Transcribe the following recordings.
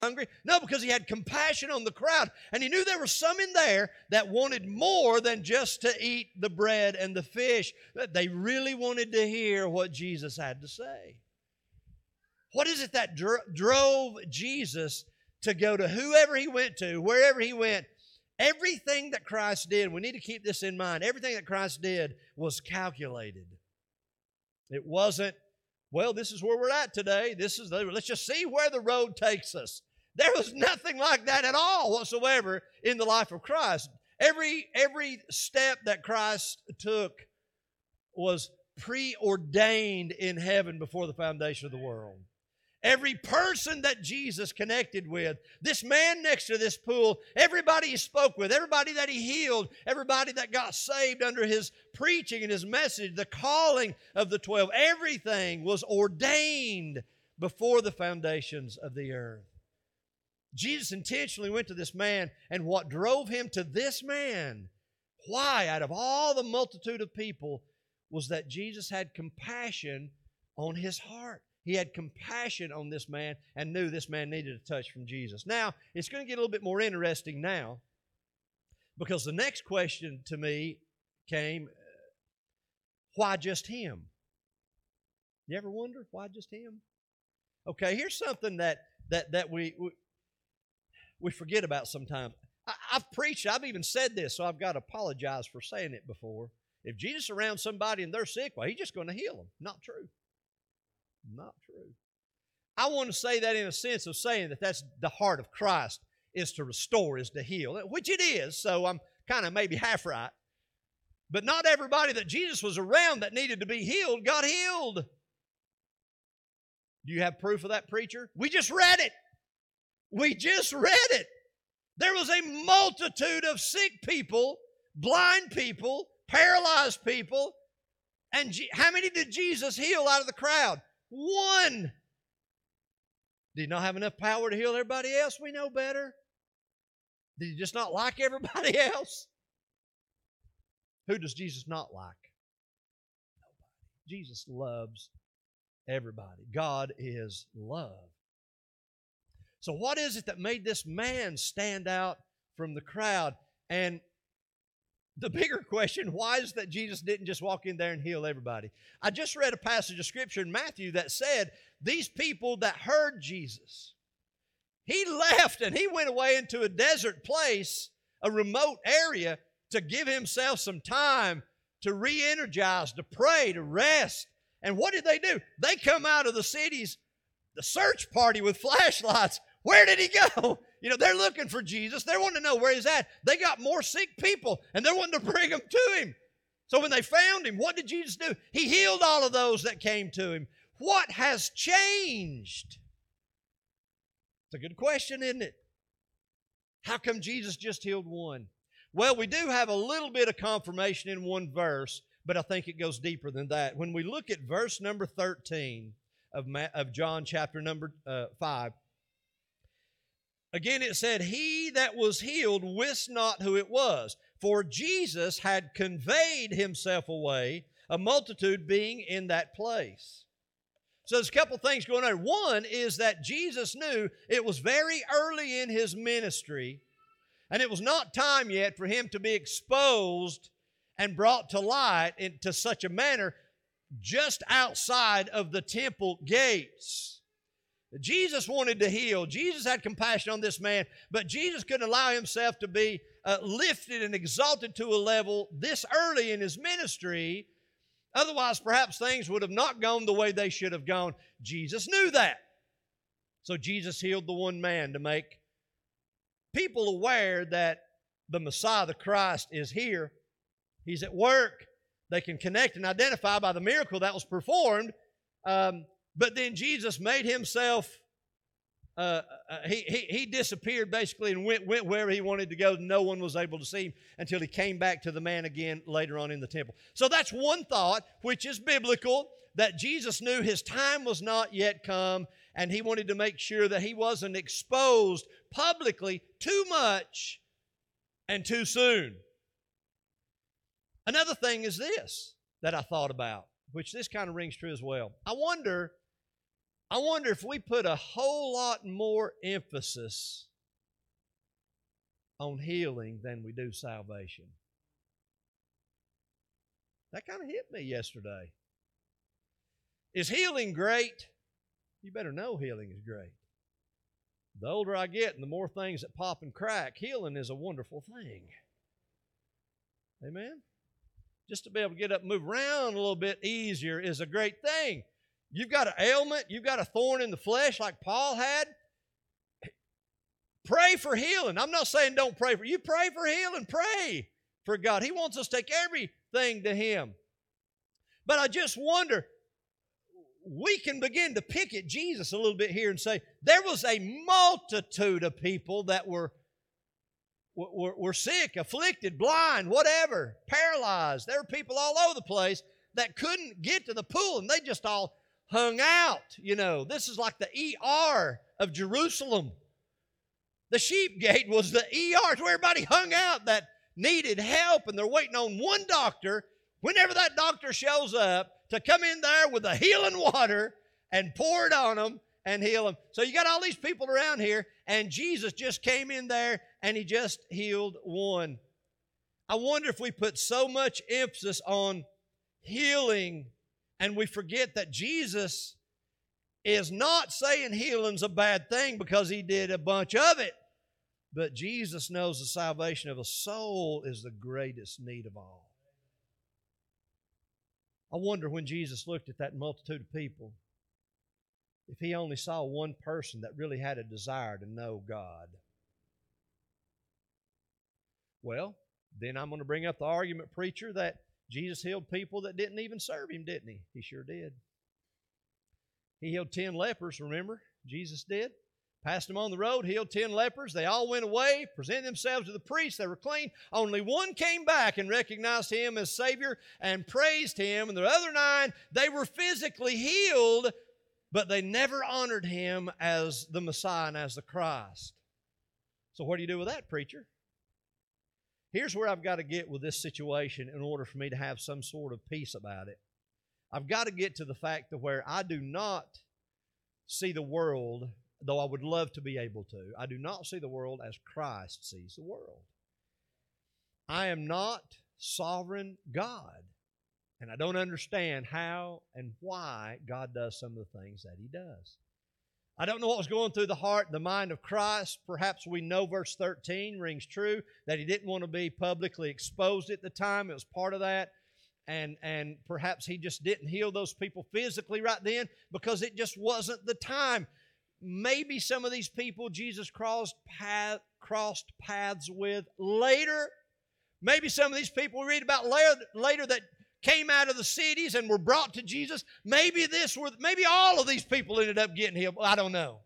hungry? No, because he had compassion on the crowd. And he knew there were some in there that wanted more than just to eat the bread and the fish. They really wanted to hear what Jesus had to say. What is it that drove Jesus to go to whoever he went to, wherever he went? Everything that Christ did, we need to keep this in mind, everything that Christ did was calculated. It wasn't, well, this is where we're at today. Let's just see where the road takes us. There was nothing like that at all whatsoever in the life of Christ. Every step that Christ took was preordained in heaven before the foundation of the world. Every person that Jesus connected with, this man next to this pool, everybody he spoke with, everybody that he healed, everybody that got saved under his preaching and his message, the calling of the 12, everything was ordained before the foundations of the earth. Jesus intentionally went to this man, and what drove him to this man, why, out of all the multitude of people, was that Jesus had compassion on his heart. He had compassion on this man and knew this man needed a touch from Jesus. Now, it's going to get a little bit more interesting now, because the next question to me came, why just him? You ever wonder why just him? Okay, here's something that we forget about sometimes. I've preached, I've even said this, so I've got to apologize for saying it before. If Jesus is around somebody and they're sick, well, he's just going to heal them. Not true. Not true. I want to say that in a sense of saying that that's the heart of Christ, is to restore, is to heal, which it is, so I'm kind of maybe half right. But not everybody that Jesus was around that needed to be healed got healed. Do you have proof of that, preacher? We just read it. We just read it. There was a multitude of sick people, blind people, paralyzed people, and how many did Jesus heal out of the crowd? One. Did he not have enough power to heal everybody else? We know better. Did he just not like everybody else? Who does Jesus not like? Nobody. Jesus loves everybody. God is love. So what is it that made this man stand out from the crowd? And the bigger question, why is that Jesus didn't just walk in there and heal everybody? I just read a passage of Scripture in Matthew that said these people that heard Jesus, he left and he went away into a desert place, a remote area, to give himself some time to re-energize, to pray, to rest. And what did they do? They come out of the cities, the search party with flashlights. Where did he go? You know, they're looking for Jesus. They want to know where he's at. They got more sick people, and they're wanting to bring them to him. So when they found him, what did Jesus do? He healed all of those that came to him. What has changed? It's a good question, isn't it? How come Jesus just healed one? Well, we do have a little bit of confirmation in one verse, but I think it goes deeper than that. When we look at verse number 13 of John chapter number 5, again, it said, he that was healed wist not who it was, for Jesus had conveyed himself away, a multitude being in that place. So there's a couple things going on. One is that Jesus knew it was very early in his ministry, and it was not time yet for him to be exposed and brought to light into such a manner just outside of the temple gates. Jesus wanted to heal. Jesus had compassion on this man, but Jesus couldn't allow himself to be lifted and exalted to a level this early in his ministry. Otherwise, perhaps things would have not gone the way they should have gone. Jesus knew that. So Jesus healed the one man to make people aware that the Messiah, the Christ, is here. He's at work. They can connect and identify by the miracle that was performed. But then Jesus made himself, he disappeared basically and went wherever he wanted to go. No one was able to see him until he came back to the man again later on in the temple. So that's one thought, which is biblical, that Jesus knew his time was not yet come, and he wanted to make sure that he wasn't exposed publicly too much and too soon. Another thing is this that I thought about, which this kind of rings true as well. I wonder I wonder if we put a whole lot more emphasis on healing than we do salvation. That kind of hit me yesterday. Is healing great? You better know healing is great. The older I get and the more things that pop and crack, healing is a wonderful thing. Amen? Just to be able to get up and move around a little bit easier is a great thing. You've got an ailment, you've got a thorn in the flesh like Paul had. Pray for healing. I'm not saying don't pray for you. Pray for healing. Pray for God. He wants us to take everything to Him. But I just wonder, we can begin to pick at Jesus a little bit here and say, there was a multitude of people that were sick, afflicted, blind, whatever, paralyzed. There were people all over the place that couldn't get to the pool, and they just all hung out. You know, this is like the ER of Jerusalem. The sheep gate was the ER. It's where everybody hung out that needed help, and they're waiting on one doctor. Whenever that doctor shows up, to come in there with the healing water and pour it on them and heal them. So you got all these people around here, and Jesus just came in there and He just healed one. I wonder if we put so much emphasis on healing and we forget that Jesus is not saying healing's a bad thing because He did a bunch of it. But Jesus knows the salvation of a soul is the greatest need of all. I wonder when Jesus looked at that multitude of people, if He only saw one person that really had a desire to know God. Well, then I'm going to bring up the argument, preacher, that Jesus healed people that didn't even serve Him, didn't He? He sure did. He healed 10 lepers, remember? Jesus did. Passed them on the road, healed 10 lepers. They all went away, presented themselves to the priest. They were clean. Only one came back and recognized Him as Savior and praised Him. And the other 9, they were physically healed, but they never honored Him as the Messiah and as the Christ. So what do you do with that, preacher? Here's where I've got to get with this situation in order for me to have some sort of peace about it. I've got to get to the fact of where I do not see the world, though I would love to be able to, I do not see the world as Christ sees the world. I am not sovereign God, and I don't understand how and why God does some of the things that He does. I don't know what was going through the heart and the mind of Christ. Perhaps we know verse 13 rings true, that He didn't want to be publicly exposed at the time. It was part of that. And perhaps He just didn't heal those people physically right then because it just wasn't the time. Maybe some of these people Jesus crossed paths with later. Maybe some of these people we read about later that came out of the cities and were brought to Jesus. Maybe all of these people ended up getting healed. I don't know.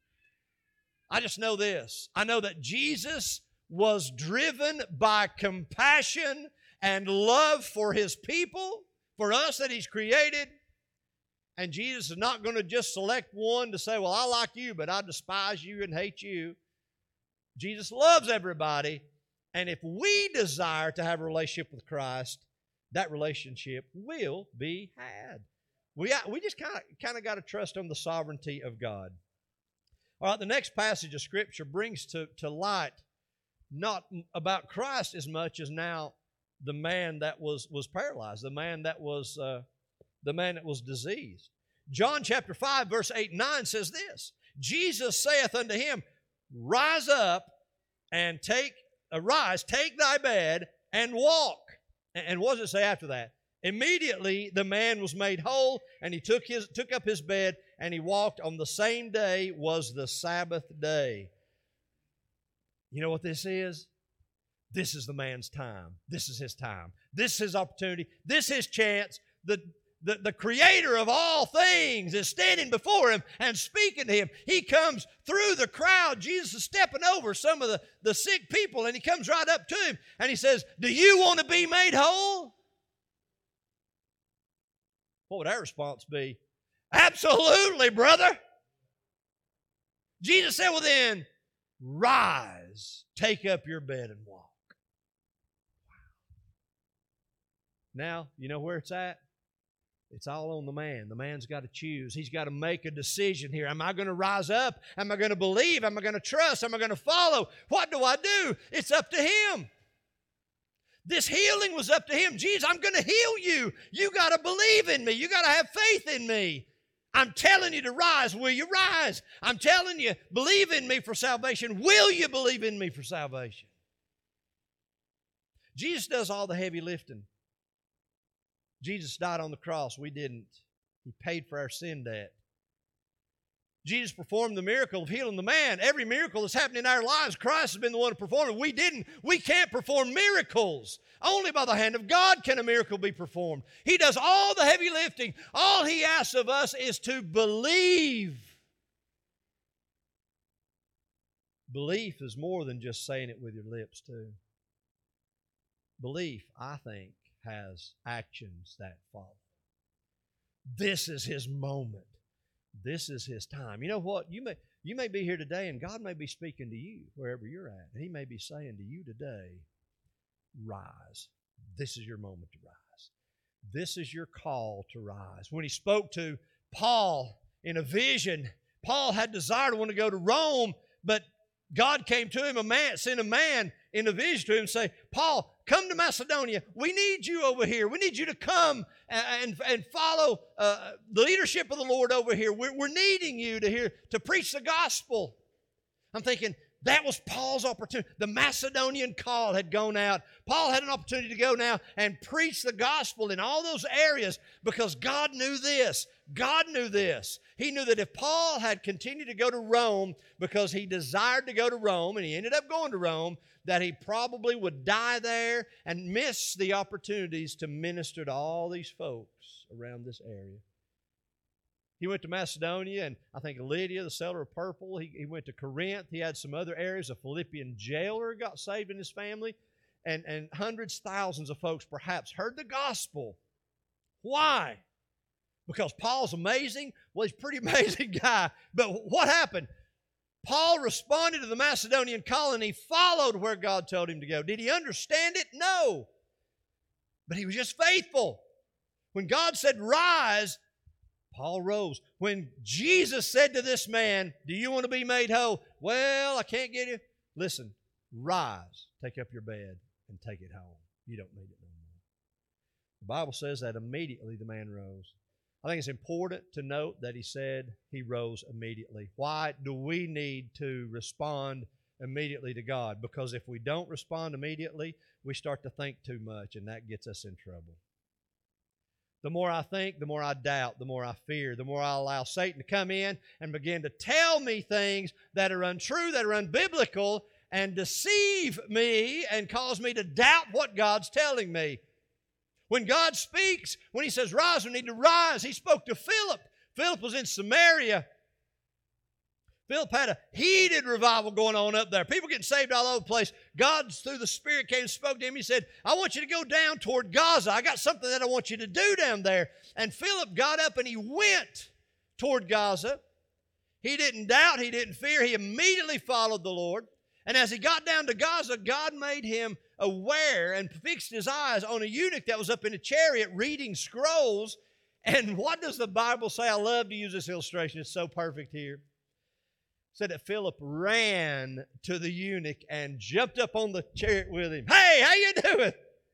I just know this. I know that Jesus was driven by compassion and love for His people, for us that He's created. And Jesus is not going to just select one to say, well, I like you, but I despise you and hate you. Jesus loves everybody. And if we desire to have a relationship with Christ, that relationship will be had. We just kind of got to trust on the sovereignty of God. All right, the next passage of Scripture brings to light not about Christ as much as now the man that was paralyzed, the man that was diseased. John chapter 5, verse 8 and 9 says this, Jesus saith unto him, Rise up and take thy bed and walk. And what does it say after that? Immediately the man was made whole, and he took up his bed, and he walked. On the same day was the Sabbath day. You know what this is? This is the man's time. This is his time. This is his opportunity. This is his chance. The Creator of all things is standing before him and speaking to him. He comes through the crowd. Jesus is stepping over some of the sick people, and He comes right up to him, and He says, Do you want to be made whole? What would our response be? Absolutely, brother. Jesus said, well then, rise, take up your bed and walk. Wow. Now, you know where it's at? It's all on the man. The man's got to choose. He's got to make a decision here. Am I going to rise up? Am I going to believe? Am I going to trust? Am I going to follow? What do I do? It's up to him. This healing was up to him. Jesus, I'm going to heal you. You got to believe in me. You got to have faith in me. I'm telling you to rise. Will you rise? I'm telling you, believe in me for salvation. Will you believe in me for salvation? Jesus does all the heavy lifting. Jesus died on the cross. We didn't. He paid for our sin debt. Jesus performed the miracle of healing the man. Every miracle that's happened in our lives, Christ has been the one to perform it. We didn't. We can't perform miracles. Only by the hand of God can a miracle be performed. He does all the heavy lifting. All He asks of us is to believe. Belief is more than just saying it with your lips, too. Belief, I think, has actions that follow. This is His moment. This is His time. You know what? You may be here today and God may be speaking to you wherever you're at. And He may be saying to you today, rise. This is your moment to rise. This is your call to rise. When He spoke to Paul in a vision, Paul had desire to want to go to Rome, but God came to him, sent a man in a vision to him and say, Paul, come to Macedonia. We need you over here. We need you to come and follow the leadership of the Lord over here. We're needing you to preach the gospel. I'm thinking, that was Paul's opportunity. The Macedonian call had gone out. Paul had an opportunity to go now and preach the gospel in all those areas because God knew this. God knew this. He knew that if Paul had continued to go to Rome because he desired to go to Rome, and he ended up going to Rome, that he probably would die there and miss the opportunities to minister to all these folks around this area. He went to Macedonia, and I think Lydia, the seller of purple. He went to Corinth. He had some other areas. A Philippian jailer got saved in his family. And hundreds, thousands of folks perhaps heard the gospel. Why? Because Paul's amazing? Well, he's a pretty amazing guy. But what happened? Paul responded to the Macedonian call, and he followed where God told him to go. Did he understand it? No. But he was just faithful. When God said, rise, Paul rose. When Jesus said to this man, do you want to be made whole? Well, I can't get you. Listen, rise, take up your bed, and take it home. You don't need it no more. The Bible says that immediately the man rose. I think it's important to note that he said he rose immediately. Why do we need to respond immediately to God? Because if we don't respond immediately, we start to think too much, and that gets us in trouble. The more I think, the more I doubt, the more I fear, the more I allow Satan to come in and begin to tell me things that are untrue, that are unbiblical, and deceive me and cause me to doubt what God's telling me. When God speaks, when He says, rise, we need to rise. He spoke to Philip. Philip was in Samaria. Philip had a heated revival going on up there. People getting saved all over the place. God, through the Spirit, came and spoke to him. He said, I want you to go down toward Gaza. I got something that I want you to do down there. And Philip got up and he went toward Gaza. He didn't doubt. He didn't fear. He immediately followed the Lord. And as he got down to Gaza, God made him aware and fixed his eyes on a eunuch that was up in a chariot reading scrolls. And what does the Bible say? I love to use this illustration. It's so perfect here. Said that Philip ran to the eunuch and jumped up on the chariot with him. Hey, how you doing?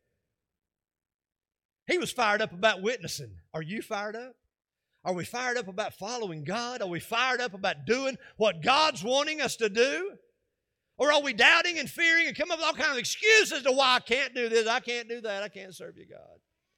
He was fired up about witnessing. Are you fired up? Are we fired up about following God? Are we fired up about doing what God's wanting us to do? Or are we doubting and fearing and coming up with all kinds of excuses to why I can't do this, I can't do that, I can't serve you, God?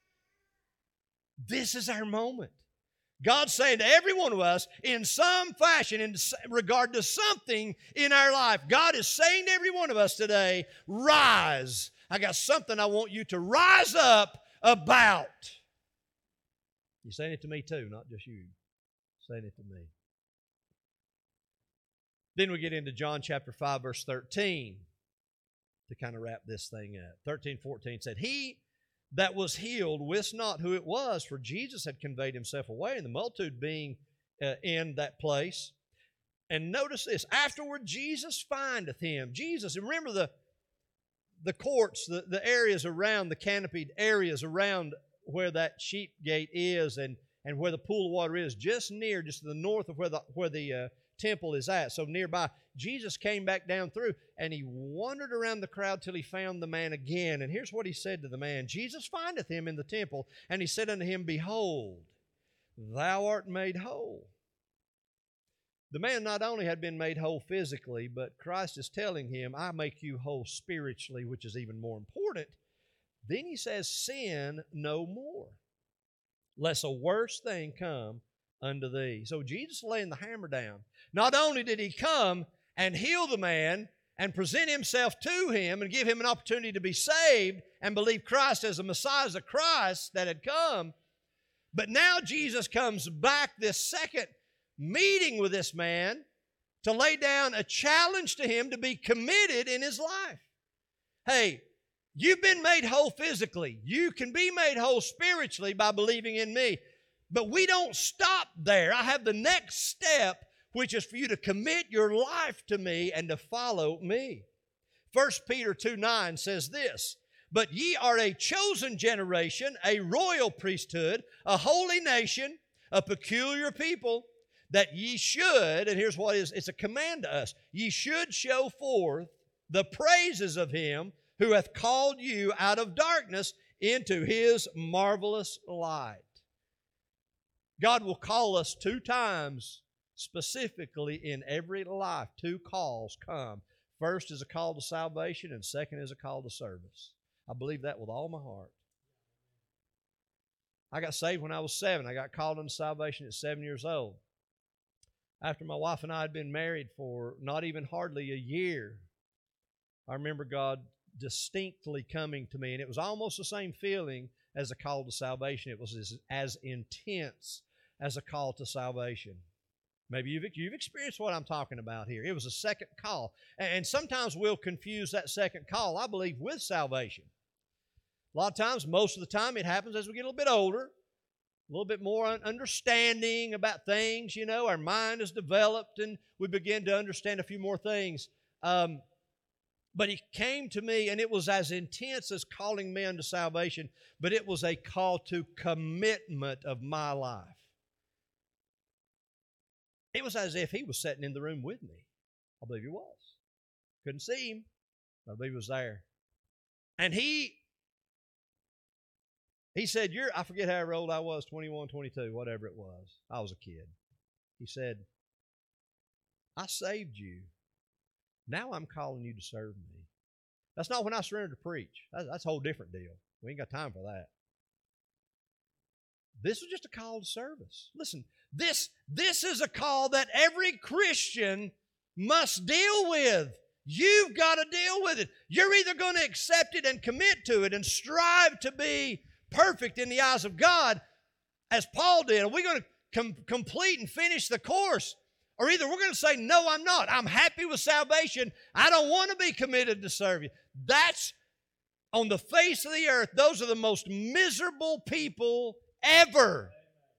This is our moment. God's saying to every one of us, in some fashion, in regard to something in our life, God is saying to every one of us today, rise. I got something I want you to rise up about. You're saying it to me too, not just you. Saying it to me. Then we get into John chapter 5, verse 13 to kind of wrap this thing up. 13:14 said, He that was healed wist not who it was, for Jesus had conveyed himself away, and the multitude being in that place. And notice this, afterward Jesus findeth him. Jesus, and remember the courts, the areas around, the canopied areas around where that sheep gate is and where the pool of water is, just to the north of where the temple is at, so nearby. Jesus came back down through, and he wandered around the crowd till he found the man again. And here's what he said to the man. Jesus findeth him in the temple, and he said unto him, Behold, thou art made whole. The man not only had been made whole physically, but Christ is telling him, I make you whole spiritually, which is even more important. Then he says, sin no more, lest a worse thing come unto thee. So Jesus laying the hammer down. Not only did he come and heal the man and present himself to him and give him an opportunity to be saved and believe Christ as the Messiah, as a Christ that had come, but now Jesus comes back this second meeting with this man to lay down a challenge to him to be committed in his life. Hey, you've been made whole physically. You can be made whole spiritually by believing in me. But we don't stop there. I have the next step, which is for you to commit your life to me and to follow me. 1 Peter 2:9 says this, But ye are a chosen generation, a royal priesthood, a holy nation, a peculiar people, that ye should, and here's what it is, it's a command to us, ye should show forth the praises of him who hath called you out of darkness into his marvelous light. God will call us 2 times specifically in every life. 2 calls come. First is a call to salvation, and second is a call to service. I believe that with all my heart. I got saved when I was 7. I got called into salvation at 7 years old. After my wife and I had been married for not even hardly a year, I remember God distinctly coming to me, and it was almost the same feeling as a call to salvation. It was as intense as a call to salvation. Maybe you've experienced what I'm talking about here. It was a second call. And sometimes we'll confuse that second call, I believe, with salvation. A lot of times, most of the time, it happens as we get a little bit older, a little bit more understanding about things. Our mind is developed and we begin to understand a few more things. But he came to me, and it was as intense as calling me unto salvation, but it was a call to commitment of my life. It was as if he was sitting in the room with me. I believe he was. Couldn't see him, but I believe he was there. And he said, I forget how old I was, 21, 22, whatever it was. I was a kid. He said, I saved you. Now I'm calling you to serve me. That's not when I surrendered to preach. That's a whole different deal. We ain't got time for that. This was just a call to service. Listen, this is a call that every Christian must deal with. You've got to deal with it. You're either going to accept it and commit to it and strive to be perfect in the eyes of God, as Paul did. Are we going to complete and finish the course? Or either we're going to say, no, I'm not. I'm happy with salvation. I don't want to be committed to serve you. That's, on the face of the earth, those are the most miserable people ever.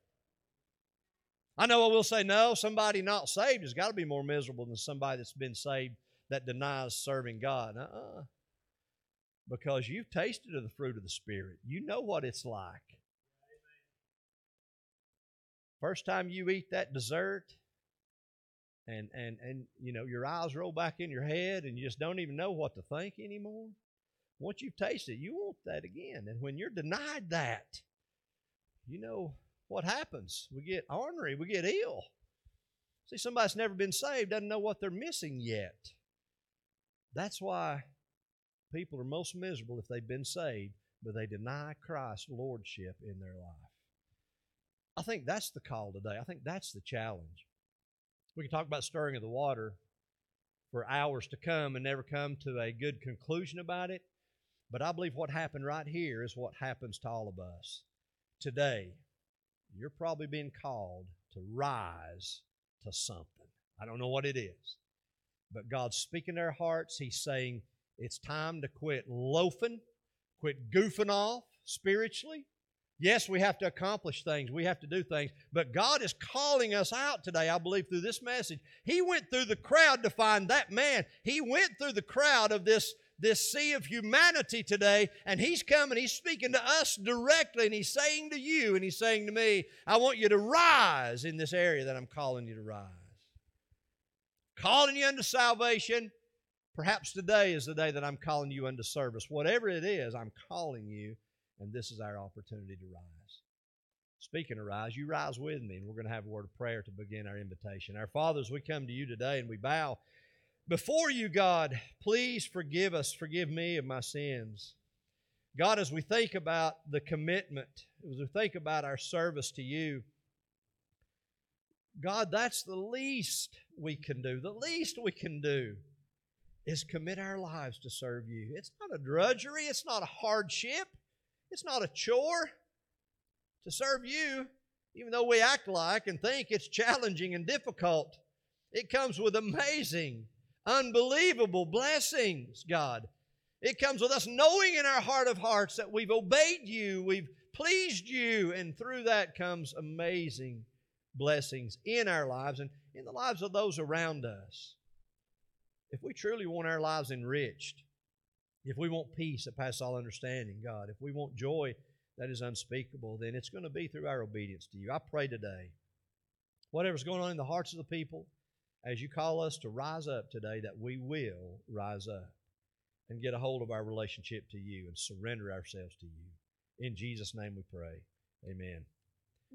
I know I will say, no, somebody not saved has got to be more miserable than somebody that's been saved that denies serving God. Because you've tasted of the fruit of the Spirit. You know what it's like. First time you eat that dessert, and your eyes roll back in your head and you just don't even know what to think anymore. Once you've tasted it, you want that again. And when you're denied that, you know what happens. We get ornery, we get ill. See, somebody that's never been saved doesn't know what they're missing yet. That's why people are most miserable if they've been saved, but they deny Christ's lordship in their life. I think that's the call today. I think that's the challenge. We can talk about stirring of the water for hours to come and never come to a good conclusion about it. But I believe what happened right here is what happens to all of us. Today, you're probably being called to rise to something. I don't know what it is. But God's speaking to our hearts. He's saying it's time to quit loafing, quit goofing off spiritually. Yes, we have to accomplish things. We have to do things. But God is calling us out today, I believe, through this message. He went through the crowd to find that man. He went through the crowd of this this sea of humanity today, and He's coming, He's speaking to us directly, and He's saying to you, and He's saying to me, I want you to rise in this area that I'm calling you to rise. Calling you unto salvation. Perhaps today is the day that I'm calling you unto service. Whatever it is, I'm calling you, and this is our opportunity to rise. Speaking of rise, you rise with me, and we're going to have a word of prayer to begin our invitation. Our Father, as we come to you today and we bow before you, God, please forgive us, forgive me of my sins. God, as we think about the commitment, as we think about our service to you, God, that's the least we can do. The least we can do is commit our lives to serve you. It's not a drudgery. It's not a hardship. It's not a chore to serve you, even though we act like and think it's challenging and difficult. It comes with amazing, unbelievable blessings, God. It comes with us knowing in our heart of hearts that we've obeyed you, we've pleased you, and through that comes amazing blessings in our lives and in the lives of those around us. If we truly want our lives enriched, if we want peace that passes all understanding, God, if we want joy that is unspeakable, then it's going to be through our obedience to you. I pray today, whatever's going on in the hearts of the people, as you call us to rise up today, that we will rise up and get a hold of our relationship to you and surrender ourselves to you. In Jesus' name we pray. Amen.